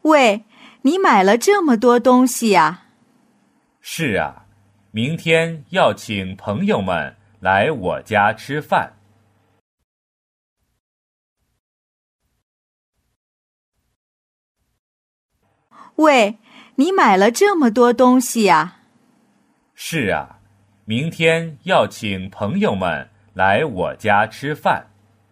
喂，你买了这么多东西呀？ 是啊，明天要请朋友们来我家吃饭。 喂，你买了这么多东西呀？ 是啊，明天要请朋友们来我家吃饭。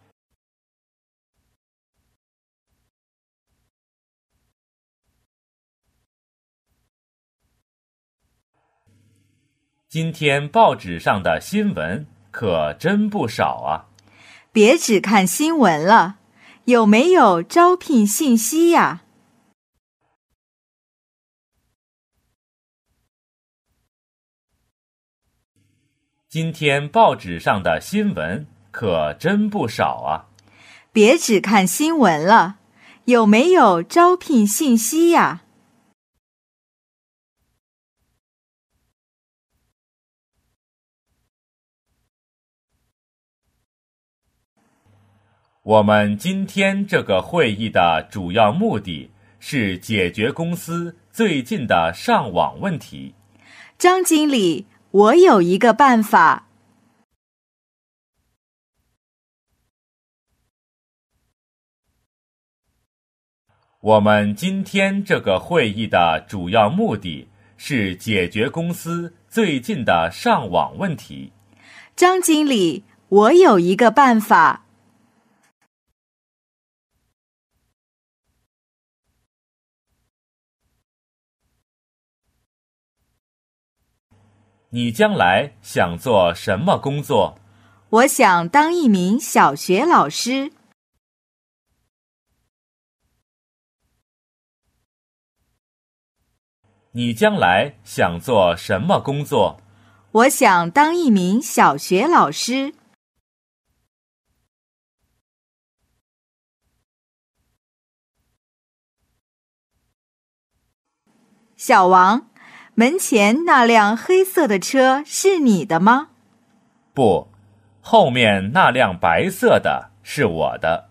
今天报纸上的新闻可真不少啊！ 别只看新闻了，有没有招聘信息呀？ 今天报纸上的新闻可真不少啊！ 别只看新闻了，有没有招聘信息呀？ 我们今天这个会议的主要目的是解决公司最近的上网问题。 张经理，我有一个办法。 我们今天这个会议的主要目的是解决公司最近的上网问题。 张经理，我有一个办法。 你将来想做什么工作？ 我想当一名小学老师。 你将来想做什么工作？ 我想当一名小学老师。小王，门前那辆黑色的车是你的吗？ 不，后面那辆白色的是我的。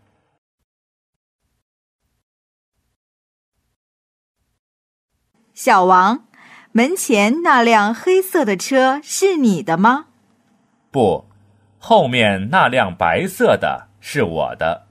小王，门前那辆黑色的车是你的吗？ 不，后面那辆白色的是我的。